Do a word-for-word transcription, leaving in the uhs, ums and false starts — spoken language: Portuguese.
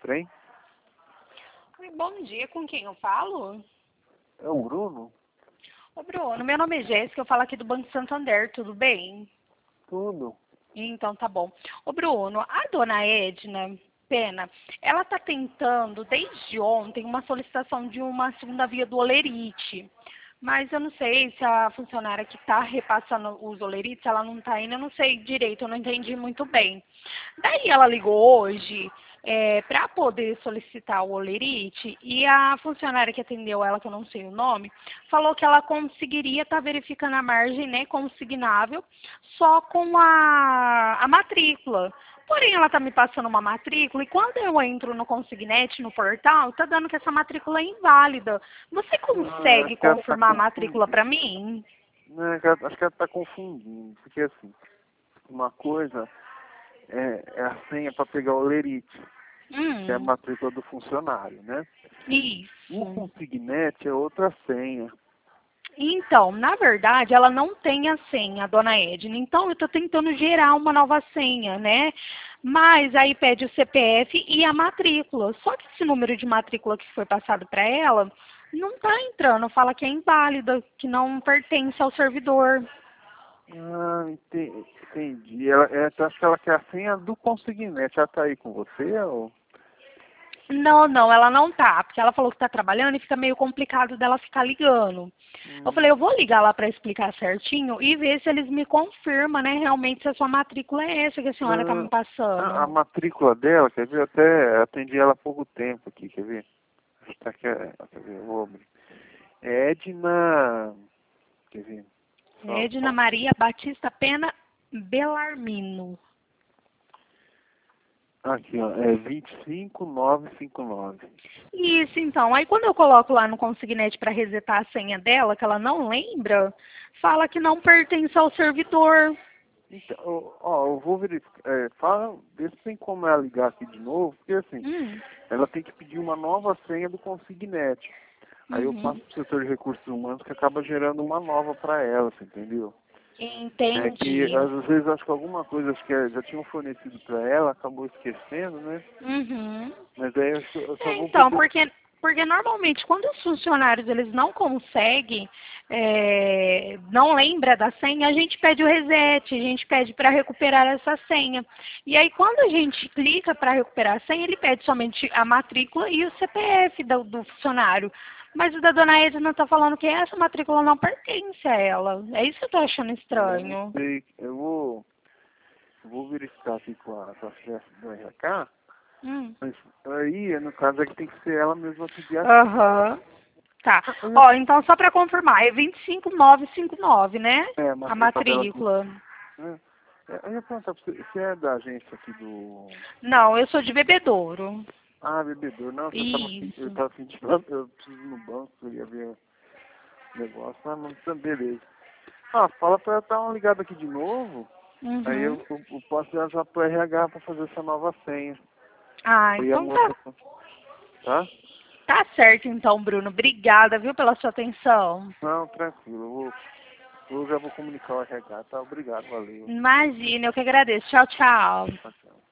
trem? Oi, bom dia, com quem eu falo? É o Bruno? Ô Bruno, meu nome é Jéssica, eu falo aqui do Banco Santander, tudo bem? Tudo. Então tá bom. Ô Bruno, a dona Edna Pena, ela tá tentando desde ontem uma solicitação de uma segunda via do Olerite. Mas eu não sei se a funcionária que está repassando os olerites, ela não está indo, eu não sei direito, eu não entendi muito bem. Daí ela ligou hoje é, para poder solicitar o olerite e a funcionária que atendeu ela, que eu não sei o nome, falou que ela conseguiria estar tá verificando a margem, né, consignável, só com a, a matrícula. Porém, ela está me passando uma matrícula e quando eu entro no Consignet, no portal, está dando que essa matrícula é inválida. Você Ah, consegue acho que ela tá confirmar a matrícula confundindo. para mim? Não, é que ela- acho que ela está confundindo. Porque assim, uma coisa é, é a senha para pegar o lerite, que é a Hum, matrícula do funcionário, né? O isso. consignete é outra senha. Então, na verdade, ela não tem a senha, a dona Edna. Então, eu estou tentando gerar uma nova senha, né? Mas aí pede o C P F e a matrícula. Só que esse número de matrícula que foi passado para ela não está entrando. Fala que é inválida, que não pertence ao servidor. Ah, ente- entendi. Ela, é, eu acho que ela quer a senha do consignete. Ela tá aí com você ou... Não, não, ela não tá, porque ela falou que está trabalhando e fica meio complicado dela ficar ligando. Eu Hum. falei, eu vou ligar lá para explicar certinho e ver se eles me confirmam, né, realmente se a sua matrícula é essa que a senhora está me Não, a, a passando. matrícula dela, quer ver? Eu até atendi ela há pouco tempo aqui, quer ver? Acho que tá aqui, é, quer ver? Eu vou abrir. É Edna. Quer ver? Só, Edna só. Maria Batista Pena Belarmino. Aqui, ó. É vinte e cinco nove cinco nove. Isso, então. Aí quando eu coloco lá no Consignet para resetar a senha dela, que ela não lembra, fala que não pertence ao servidor. Então, ó, ó, eu vou verificar. É, fala, vê se tem como ela ligar aqui de novo, porque assim, Hum, ela tem que pedir uma nova senha do consignete. Aí eu passo uhum. pro setor de recursos humanos que acaba gerando uma nova para ela, você entendeu? É que Entendi. às vezes acho que alguma coisa acho que já tinham fornecido para ela, acabou esquecendo, né? Uhum. Mas aí eu, acho que eu só É, vou então, poder. porque, porque normalmente quando os funcionários eles não conseguem, é, não lembra da senha, a gente pede o reset, a gente pede para recuperar essa senha. E aí quando a gente clica para recuperar a senha, ele pede somente a matrícula e o C P F do, do funcionário. Mas o da dona Edna está falando que essa matrícula não pertence a ela. É isso que eu estou achando Eu não estranho. sei, eu vou, vou verificar aqui com a, com a chefe do R H, Hum. mas aí no caso é que tem que ser ela mesma pedir a senha. Aham. Tá. Ah, eu ia- Ó, então só para confirmar, é vinte e cinco mil novecentos e cinquenta e nove, né? É, a A matrícula dela aqui. matrícula. É, é, eu ia perguntar pra você, você é da agência aqui do. Não, eu sou de Bebedouro. Ah, bebedor, não, eu tava aqui, eu Isso. tava sentindo, eu preciso ir no banco, eu ia ver o negócio, mas não precisa, beleza. Ah, fala pra ela dar uma ligada aqui de novo. Aí Uhum. eu, eu, eu posso viajar pro R H pra fazer essa nova senha. Ah, Aí a então moça, tá. tá? Tá certo então, Bruno. Obrigada, viu, pela sua atenção. Não, tranquilo. Eu, vou, eu já vou comunicar o R H, tá? Obrigado, valeu. Imagina, eu que agradeço. Tchau, tchau. Tchau, tchau.